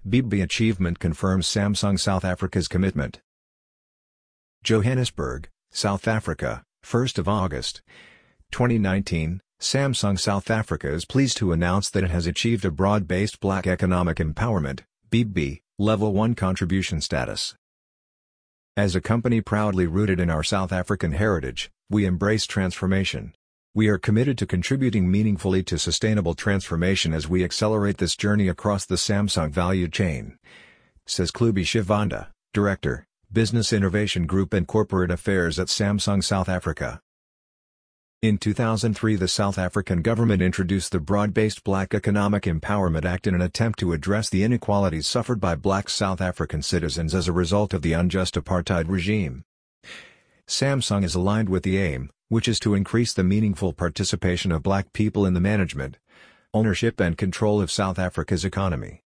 BBB achievement confirms Samsung South Africa's commitment. Johannesburg, South Africa, 1st of August, 2019, Samsung South Africa is pleased to announce that it has achieved a broad-based Black Economic Empowerment (BEEB) Level 1 contribution status. As a company proudly rooted in our South African heritage, we embrace transformation. We are committed to contributing meaningfully to sustainable transformation as we accelerate this journey across the Samsung value chain, says Klubi Shivanda, Director, Business Innovation Group and Corporate Affairs at Samsung South Africa. In 2003, the South African government introduced the Broad-Based Black Economic Empowerment Act in an attempt to address the inequalities suffered by black South African citizens as a result of the unjust apartheid regime. Samsung is aligned with the aim, which is to increase the meaningful participation of black people in the management, ownership and control of South Africa's economy.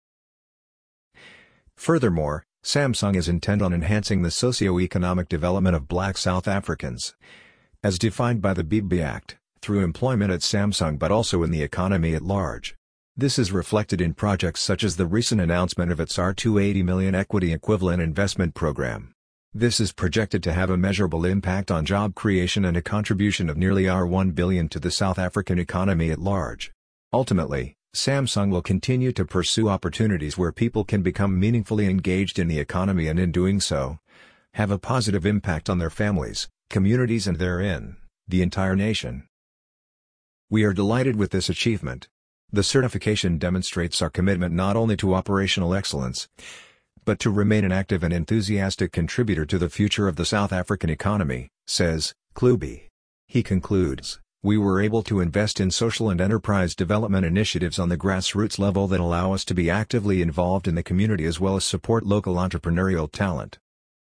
Furthermore, Samsung is intent on enhancing the socio-economic development of black South Africans, as defined by the BEEB Act, through employment at Samsung but also in the economy at large. This is reflected in projects such as the recent announcement of its R280 million equity equivalent investment program. This is projected to have a measurable impact on job creation and a contribution of nearly R1 billion to the South African economy at large. Ultimately, Samsung will continue to pursue opportunities where people can become meaningfully engaged in the economy and in doing so, have a positive impact on their families, communities and therein, the entire nation. We are delighted with this achievement. The certification demonstrates our commitment not only to operational excellence, but to remain an active and enthusiastic contributor to the future of the South African economy, says Klubi. He concludes, "We were able to invest in social and enterprise development initiatives on the grassroots level that allow us to be actively involved in the community as well as support local entrepreneurial talent.